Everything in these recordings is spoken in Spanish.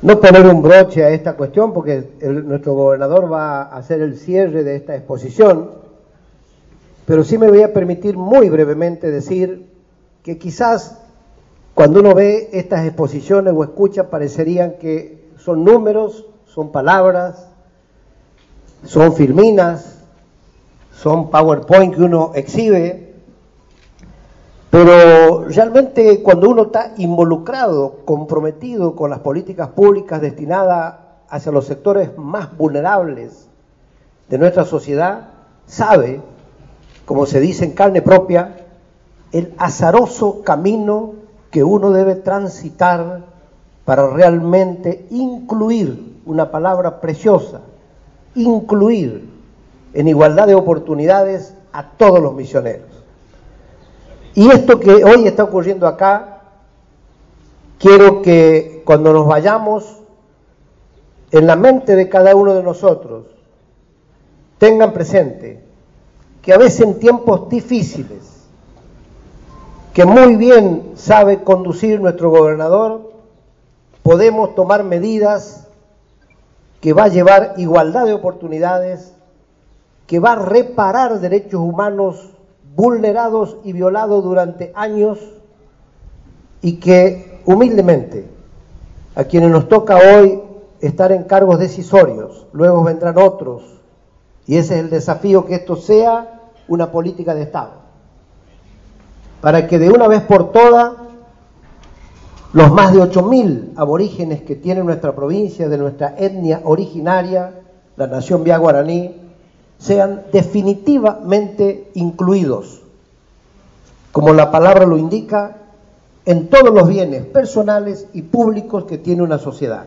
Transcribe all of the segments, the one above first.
no poner un broche a esta cuestión porque nuestro gobernador va a hacer el cierre de esta exposición, pero sí me voy a permitir muy brevemente decir que quizás cuando uno ve estas exposiciones o escucha parecerían que son números, son palabras, son filminas, son PowerPoint que uno exhibe, pero realmente cuando uno está involucrado, comprometido con las políticas públicas destinadas hacia los sectores más vulnerables de nuestra sociedad, sabe, como se dice en carne propia, el azaroso camino que uno debe transitar para realmente incluir, una palabra preciosa, incluir en igualdad de oportunidades a todos los misioneros. Y esto que hoy está ocurriendo acá, quiero que cuando nos vayamos, en la mente de cada uno de nosotros, tengan presente que a veces en tiempos difíciles, que muy bien sabe conducir nuestro gobernador, podemos tomar medidas que va a llevar igualdad de oportunidades, que va a reparar derechos humanos vulnerados y violados durante años y que humildemente a quienes nos toca hoy estar en cargos decisorios, luego vendrán otros y ese es el desafío, que esto sea una política de Estado, para que de una vez por todas los más de 8.000 aborígenes que tiene nuestra provincia, de nuestra etnia originaria, la nación Biá Guaraní, sean definitivamente incluidos, como la palabra lo indica, en todos los bienes personales y públicos que tiene una sociedad.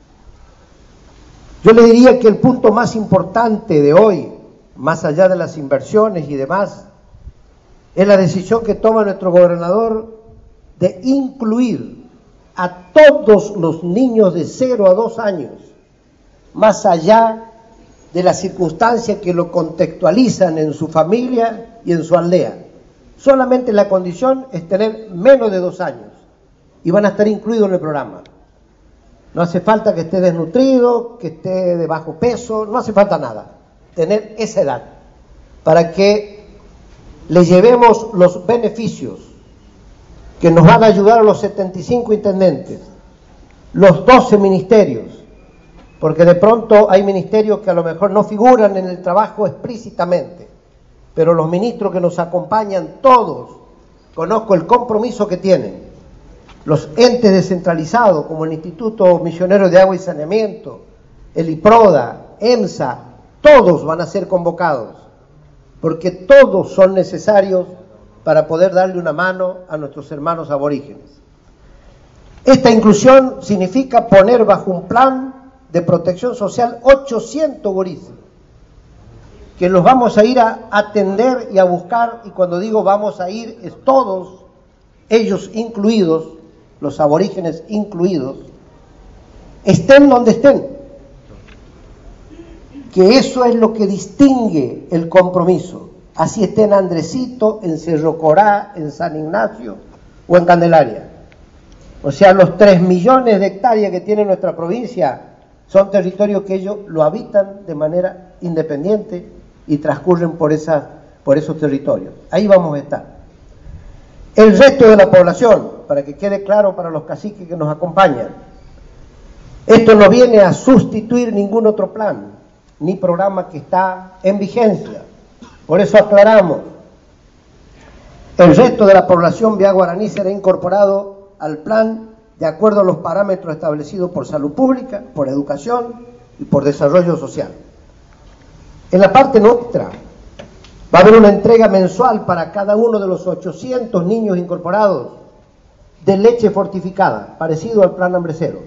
Yo le diría que el punto más importante de hoy, más allá de las inversiones y demás, es la decisión que toma nuestro gobernador de incluir a todos los niños de 0 a 2 años, más allá de las circunstancias que lo contextualizan en su familia y en su aldea. Solamente la condición es tener menos de 2 años y van a estar incluidos en el programa. No hace falta que esté desnutrido, que esté de bajo peso, no hace falta nada. Tener esa edad para que le llevemos los beneficios que nos van a ayudar a los 75 intendentes, los 12 ministerios, porque de pronto hay ministerios que a lo mejor no figuran en el trabajo explícitamente, pero los ministros que nos acompañan todos, conozco el compromiso que tienen, los entes descentralizados como el Instituto Misionero de Agua y Saneamiento, el IPRODA, EMSA, todos van a ser convocados, porque todos son necesarios para poder darle una mano a nuestros hermanos aborígenes. Esta inclusión significa poner bajo un plan de protección social 800 gurises, que los vamos a ir a atender y a buscar, y cuando digo vamos a ir, es todos ellos incluidos, los aborígenes incluidos, estén donde estén, que eso es lo que distingue el compromiso, así esté en Andresito, en Cerro Corá, en San Ignacio o en Candelaria. O sea, los 3 millones de hectáreas que tiene nuestra provincia son territorios que ellos lo habitan de manera independiente y transcurren por esos territorios. Ahí vamos a estar. El resto de la población, para que quede claro para los caciques que nos acompañan, esto no viene a sustituir ningún otro plan, ni programa que está en vigencia. Por eso aclaramos, el resto de la población Biá Guaraní será incorporado al plan de acuerdo a los parámetros establecidos por salud pública, por educación y por desarrollo social. En la parte nuestra va a haber una entrega mensual para cada uno de los 800 niños incorporados de leche fortificada, parecido al plan Hambre Cero.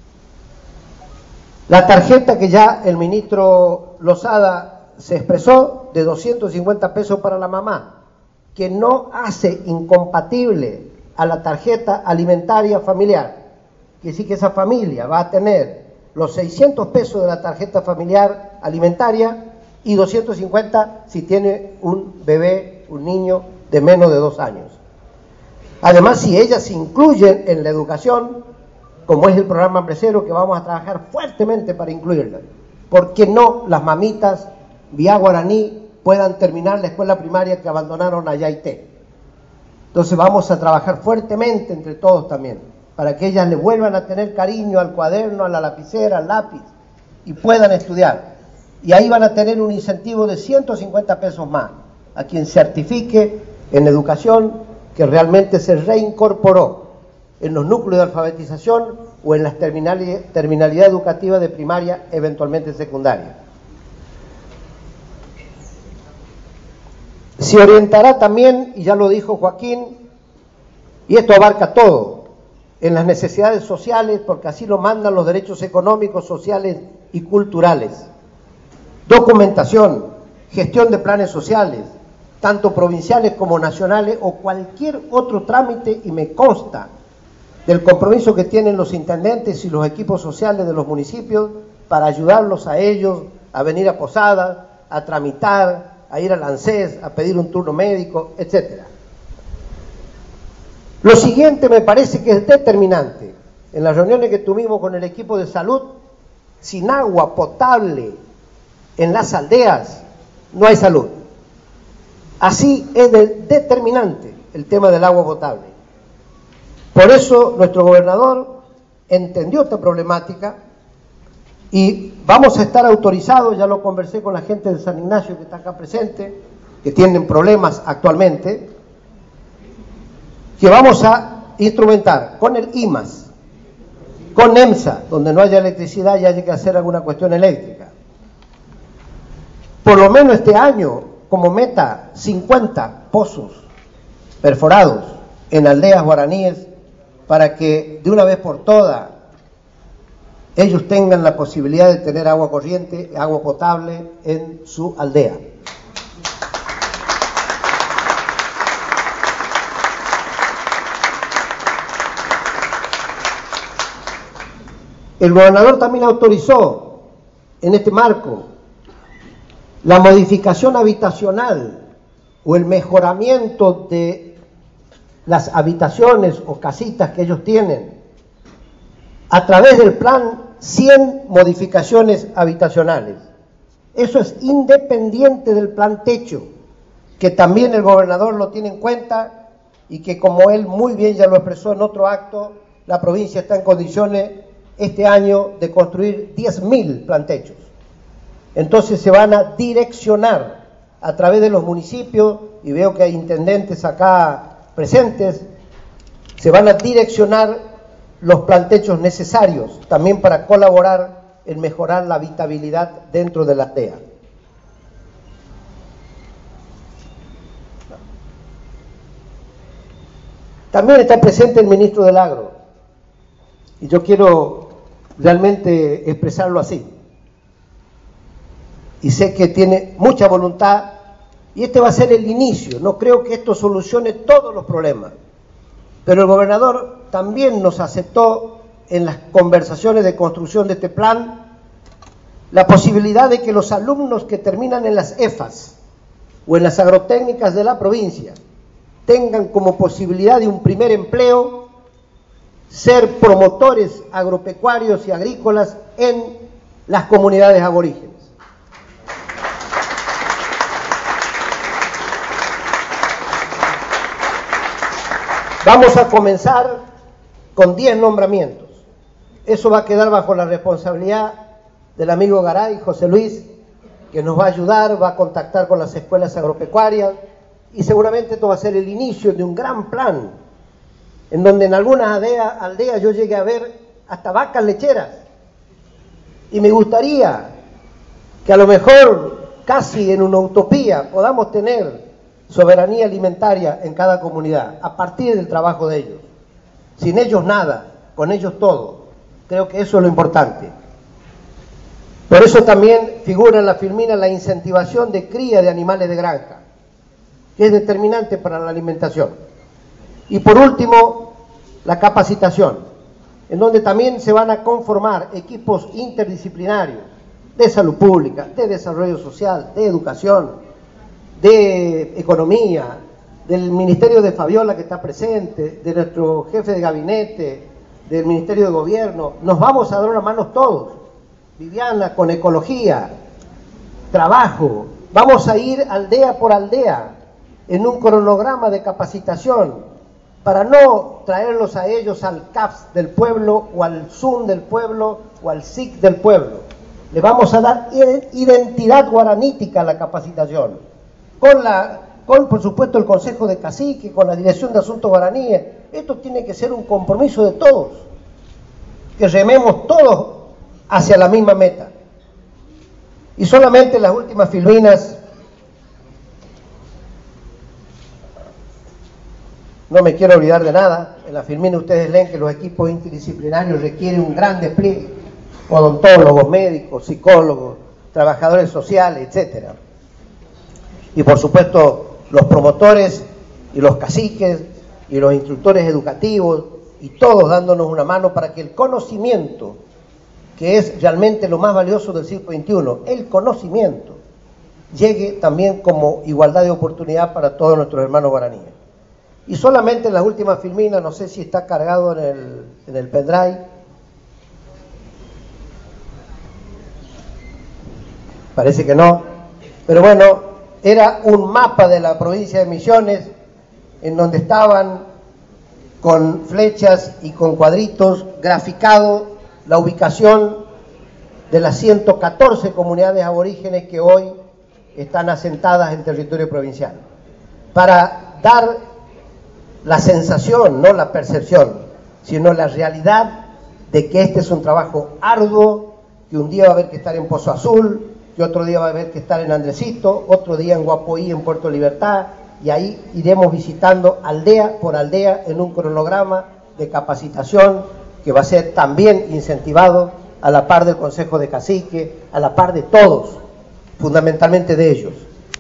La tarjeta que ya el ministro Lozada se expresó, de 250 pesos para la mamá, que no hace incompatible a la tarjeta alimentaria familiar. Quiere decir que esa familia va a tener los 600 pesos de la tarjeta familiar alimentaria y 250 si tiene un bebé, un niño de menos de 2 años. Además, si ellas se incluyen en la educación, como es el programa Hambrecero, que vamos a trabajar fuertemente para incluirla. ¿Por qué no las mamitas vía guaraní puedan terminar la escuela primaria que abandonaron allá en Yaité? Entonces vamos a trabajar fuertemente entre todos también, para que ellas le vuelvan a tener cariño al cuaderno, a la lapicera, al lápiz, y puedan estudiar. Y ahí van a tener un incentivo de 150 pesos más a quien certifique en educación que realmente se reincorporó en los núcleos de alfabetización o en la terminalidad educativa de primaria, eventualmente secundaria. Se orientará también, y ya lo dijo Joaquín, y esto abarca todo, en las necesidades sociales, porque así lo mandan los derechos económicos, sociales y culturales. Documentación, gestión de planes sociales, tanto provinciales como nacionales, o cualquier otro trámite, y me consta del compromiso que tienen los intendentes y los equipos sociales de los municipios para ayudarlos a ellos a venir a Posadas, a tramitar, a ir al ANSES, a pedir un turno médico, etc. Lo siguiente me parece que es determinante. En las reuniones que tuvimos con el equipo de salud, sin agua potable en las aldeas no hay salud. Así es determinante el tema del agua potable. Por eso nuestro gobernador entendió esta problemática y vamos a estar autorizados, ya lo conversé con la gente de San Ignacio que está acá presente, que tienen problemas actualmente, que vamos a instrumentar con el IMAS, con EMSA, donde no haya electricidad y haya que hacer alguna cuestión eléctrica. Por lo menos este año, como meta, 50 pozos perforados en aldeas guaraníes para que de una vez por todas ellos tengan la posibilidad de tener agua corriente, agua potable en su aldea. El gobernador también autorizó en este marco la modificación habitacional o el mejoramiento de las habitaciones o casitas que ellos tienen a través del plan 100 modificaciones habitacionales. Eso es independiente del plan techo, que también el gobernador lo tiene en cuenta y que, como él muy bien ya lo expresó en otro acto, la provincia está en condiciones este año de construir 10.000 plantechos. Entonces se van a direccionar a través de los municipios, y veo que hay intendentes acá presentes, se van a direccionar los plantechos necesarios también para colaborar en mejorar la habitabilidad dentro de la aldea. También está presente el ministro del Agro, y yo quiero realmente expresarlo así. Y sé que tiene mucha voluntad, y este va a ser el inicio. No creo que esto solucione todos los problemas, pero el gobernador también nos aceptó en las conversaciones de construcción de este plan la posibilidad de que los alumnos que terminan en las EFAS o en las agrotécnicas de la provincia tengan como posibilidad de un primer empleo ser promotores agropecuarios y agrícolas en las comunidades aborígenes. Vamos a comenzar con 10 nombramientos. Eso va a quedar bajo la responsabilidad del amigo Garay, José Luis, que nos va a ayudar, va a contactar con las escuelas agropecuarias, y seguramente esto va a ser el inicio de un gran plan, en donde en algunas aldeas yo llegué a ver hasta vacas lecheras. Y me gustaría que a lo mejor, casi en una utopía, podamos tener soberanía alimentaria en cada comunidad, a partir del trabajo de ellos. Sin ellos nada, con ellos todo. Creo que eso es lo importante. Por eso también figura en la Filmina la incentivación de cría de animales de granja, que es determinante para la alimentación. Y por último, la capacitación, en donde también se van a conformar equipos interdisciplinarios de salud pública, de desarrollo social, de educación, de economía, del Ministerio de Fabiola que está presente, de nuestro jefe de gabinete, del Ministerio de Gobierno, nos vamos a dar una mano todos. Viviana, con ecología, trabajo, vamos a ir aldea por aldea en un cronograma de capacitación para no traerlos a ellos al CAPS del pueblo o al ZUN del pueblo o al SIC del pueblo. Le vamos a dar identidad guaranítica a la capacitación, con por supuesto el Consejo de Cacique, con la Dirección de Asuntos Guaraníes. Esto tiene que ser un compromiso de todos, que rememos todos hacia la misma meta. Y solamente las últimas filminas, no me quiero olvidar de nada. En la filmina ustedes leen que los equipos interdisciplinarios requieren un gran despliegue: odontólogos, médicos, psicólogos, trabajadores sociales, etcétera. Y por supuesto los promotores y los caciques y los instructores educativos, y todos dándonos una mano para que el conocimiento, que es realmente lo más valioso del siglo XXI, el conocimiento, llegue también como igualdad de oportunidad para todos nuestros hermanos guaraníes. Y solamente en las últimas filminas, no sé si está cargado en el pendrive, parece que no, pero bueno, era un mapa de la provincia de Misiones en donde estaban con flechas y con cuadritos graficado la ubicación de las 114 comunidades aborígenes que hoy están asentadas en territorio provincial, para dar la sensación, no la percepción, sino la realidad de que este es un trabajo arduo, que un día va a haber que estar en Pozo Azul, que otro día va a haber que estar en Andresito, otro día en Guapoí, en Puerto Libertad, y ahí iremos visitando aldea por aldea en un cronograma de capacitación que va a ser también incentivado a la par del Consejo de Cacique, a la par de todos, fundamentalmente de ellos.